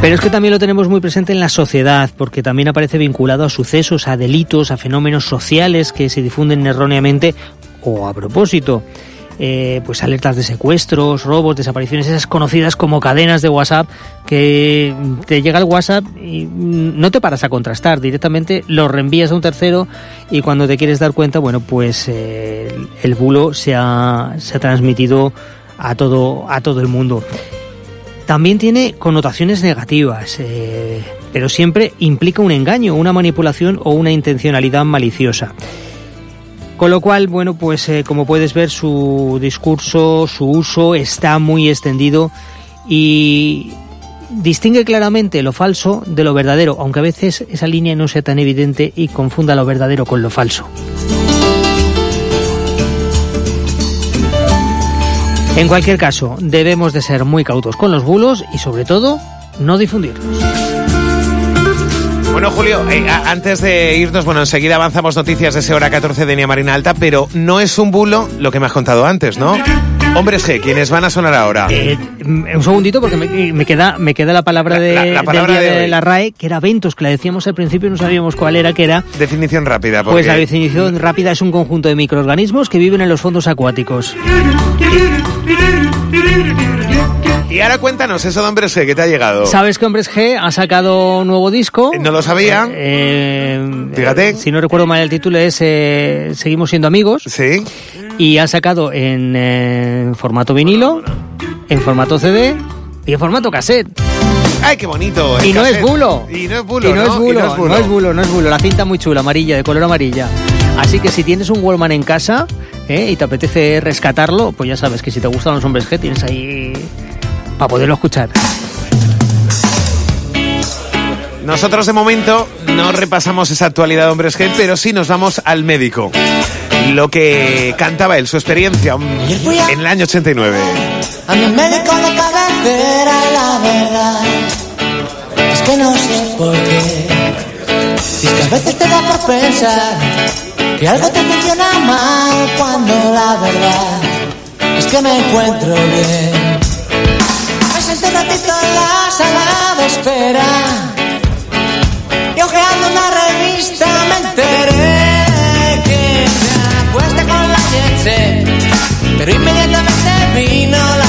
Pero es que también lo tenemos muy presente en la sociedad, porque también aparece vinculado a sucesos, a delitos, a fenómenos sociales que se difunden erróneamente o a propósito. Pues alertas de secuestros, robos, desapariciones, esas conocidas como cadenas de WhatsApp, que te llega el WhatsApp y no te paras a contrastar, directamente lo reenvías a un tercero y cuando te quieres dar cuenta, bueno, pues el bulo se ha transmitido a todo el mundo. También tiene connotaciones negativas, pero siempre implica un engaño, una manipulación o una intencionalidad maliciosa. Con lo cual, bueno, pues como puedes ver, su discurso, su uso está muy extendido y distingue claramente lo falso de lo verdadero, aunque a veces esa línea no sea tan evidente y confunda lo verdadero con lo falso. En cualquier caso, debemos de ser muy cautos con los bulos y, sobre todo, no difundirlos. Bueno, Julio, antes de irnos, bueno, enseguida avanzamos noticias de ese hora 14 de Nia Marina Alta, pero no es un bulo lo que me has contado antes, ¿no? Hombres G, ¿quiénes van a sonar ahora? Un segundito, porque me queda la palabra la palabra de la RAE, que era ventos, que la decíamos al principio y no sabíamos cuál era, que era... Definición rápida. Porque... Pues la definición rápida es un conjunto de microorganismos que viven en los fondos acuáticos. Y ahora cuéntanos eso de Hombres G, que te ha llegado. ¿Sabes que Hombres G ha sacado un nuevo disco? No lo sabía. Fíjate. Si no recuerdo mal, el título es Seguimos siendo amigos. Sí. Y ha sacado en formato vinilo, en formato CD y en formato cassette. ¡Ay, qué bonito! Y no cassette. Es bulo. Y no es bulo, no es bulo. La cinta muy chula, amarilla, de color amarilla. Así que si tienes un Walkman en casa y te apetece rescatarlo, pues ya sabes que si te gustan los Hombres G, tienes ahí para poderlo escuchar. Nosotros de momento no repasamos esa actualidad de Hombres G, pero sí nos vamos al médico. Lo que cantaba él, su experiencia en el año 89. A mi médico de cabecera, la verdad es que no sé por qué. Y es que a veces te da por pensar que algo te funciona mal, cuando la verdad es que me encuentro bien. Me senté un ratito en la sala de espera y hojeando una revista me enteré que me acuesté con la jet set, pero inmediatamente vino la